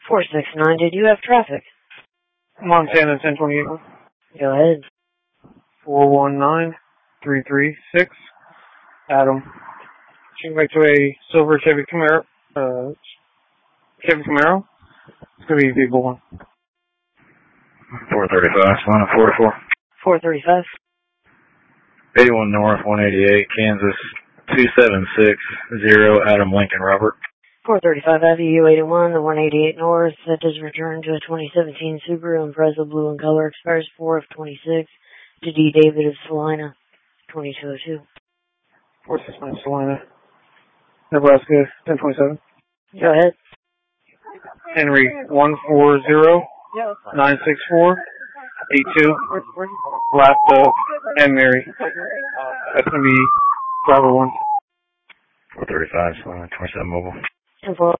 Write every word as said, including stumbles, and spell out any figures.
four six nine, did you have traffic? Montana ten twenty-eight. Go ahead. four one nine three three six. Adam. Checking back to a silver Chevy Camaro. Uh, Chevy Camaro. It's going to be vehicle one. four thirty-five, line of forty-four. four thirty-five. eighty-one North, one eighty-eight, Kansas, two seven six zero, Adam Lincoln Robert. four thirty-five Avenue U eighty-one, the one eighty-eight North. That does return to a twenty seventeen Subaru Impreza blue in color. Expires four of twenty-six. To D. David of Salina, twenty-two oh two. four six nine Salina. Nebraska ten twenty-seven. Go ahead. Henry one four zero nine six four eight two. Last of and Mary. That's going to be driver one. four thirty-five, twenty-seven mobile. And for